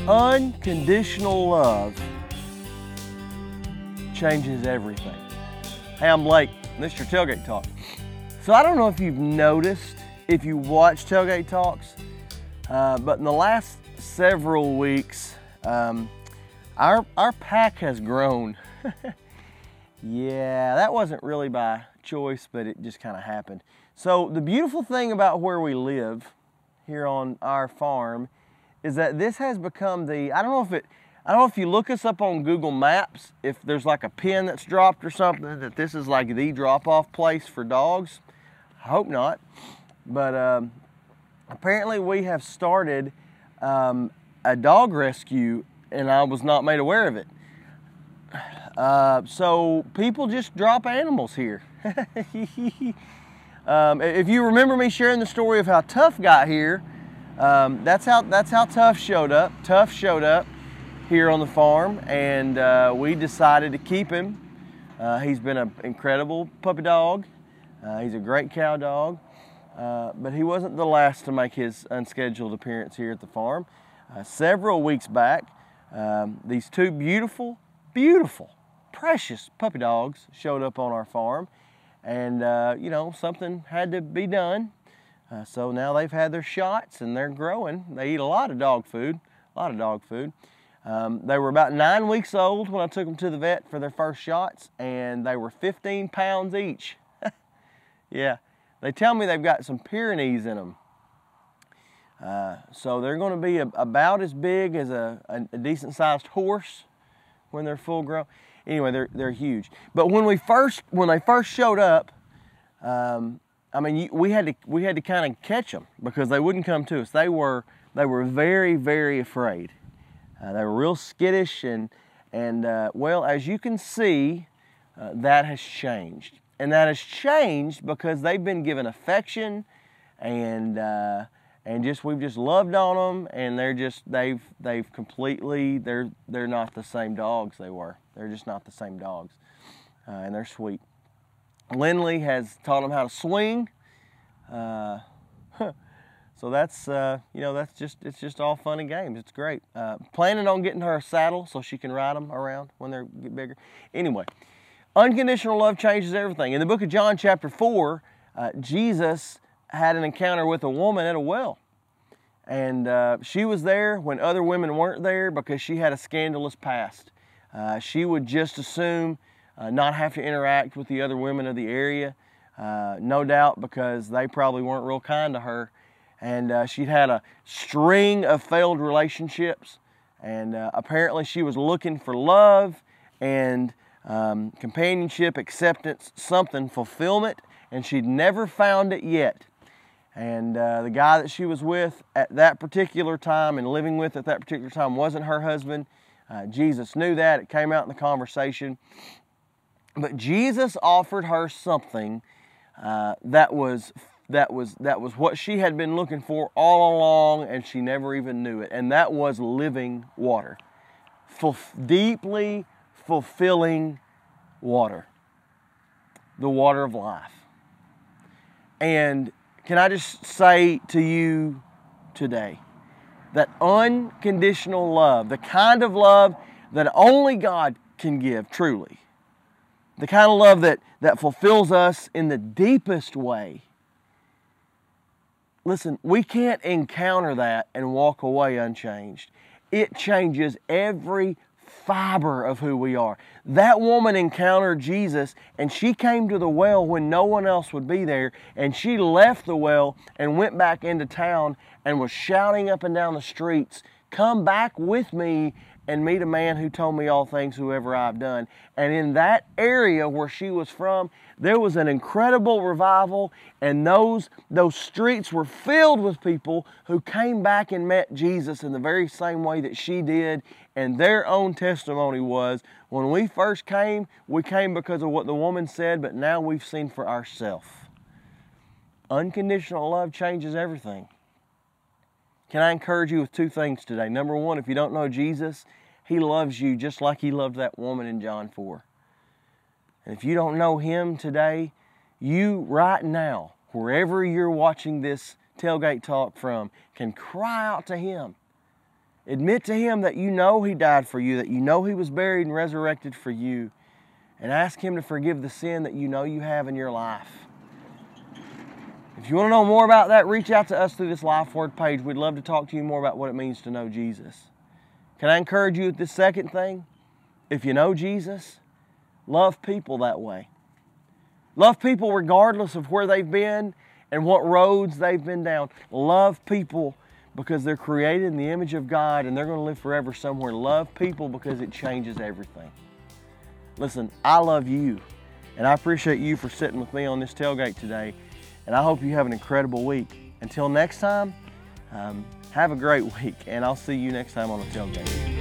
Unconditional love changes everything. Hey, I'm Blake, Mr. Tailgate Talk. So I don't know if you've noticed, if you watch Tailgate Talks, but in the last several weeks, our pack has grown. Yeah, that wasn't really by choice, but it just kind of happened. So the beautiful thing about where we live here on our farm is that this has become I don't know if you look us up on Google Maps, if there's like a pin that's dropped or something, that this is like the drop-off place for dogs. I hope not. But apparently we have started a dog rescue, and I was not made aware of it. So people just drop animals here. If you remember me sharing the story of how Tough got here, that's how Tough showed up. Tough showed up here on the farm, and we decided to keep him. He's been an incredible puppy dog. He's a great cow dog, but he wasn't the last to make his unscheduled appearance here at the farm. Several weeks back, these two beautiful, precious puppy dogs showed up on our farm, and something had to be done. So now they've had their shots and they're growing. They eat a lot of dog food, They were about 9 weeks old when I took them to the vet for their first shots, and they were 15 pounds each. Yeah, they tell me they've got some Pyrenees in them. So they're going to be about as big as a decent sized horse when they're full grown. Anyway, they're huge. But when they first showed up, we had to kind of catch them because they wouldn't come to us. They were very, very afraid. They were real skittish, and well, as you can see, that has changed. And that has changed because they've been given affection, and we've just loved on them, and they're not the same dogs they were. They're just not the same dogs, and they're sweet. Lindley has taught them how to swing, so that's it's just all fun and games. It's great. Planning on getting her a saddle so she can ride them around when they get bigger. Anyway, unconditional love changes everything. In the book of John, chapter 4, Jesus had an encounter with a woman at a well. And she was there when other women weren't there because she had a scandalous past. She would just assume not have to interact with the other women of the area, no doubt because they probably weren't real kind to her. And she'd had a string of failed relationships, and apparently she was looking for love and companionship, acceptance, something, fulfillment, and she'd never found it yet. And the guy that she was with at that particular time and living with at that particular time wasn't her husband. Jesus knew that. It came out in the conversation. But Jesus offered her something that was what she had been looking for all along, and she never even knew it. And that was living water. Deeply fulfilling water. The water of life. And can I just say to you today that unconditional love, the kind of love that only God can give truly, the kind of love that fulfills us in the deepest way, listen, we can't encounter that and walk away unchanged. It changes every fiber of who we are. That woman encountered Jesus, and she came to the well when no one else would be there, and she left the well and went back into town and was shouting up and down the streets, "Come back with me and meet a man who told me all things whoever I've done." And in that area where she was from, there was an incredible revival, and those streets were filled with people who came back and met Jesus in the very same way that she did. And their own testimony was, when we first came, we came because of what the woman said, but now we've seen for ourselves. Unconditional love changes everything. Can I encourage you with two things today? Number one, if you don't know Jesus, He loves you just like He loved that woman in John 4. And if you don't know Him today, you right now, wherever you're watching this Tailgate Talk from, can cry out to Him Admit to Him that you know He died for you, that you know He was buried and resurrected for you, and ask Him to forgive the sin that you know you have in your life. If you want to know more about that, reach out to us through this Life Word page. We'd love to talk to you more about what it means to know Jesus. Can I encourage you with this second thing? If you know Jesus, love people that way. Love people regardless of where they've been and what roads they've been down. Love people because they're created in the image of God and they're going to live forever somewhere. Love people because it changes everything. Listen, I love you, and I appreciate you for sitting with me on this tailgate today, and I hope you have an incredible week. Until next time, have a great week, and I'll see you next time on the tailgate.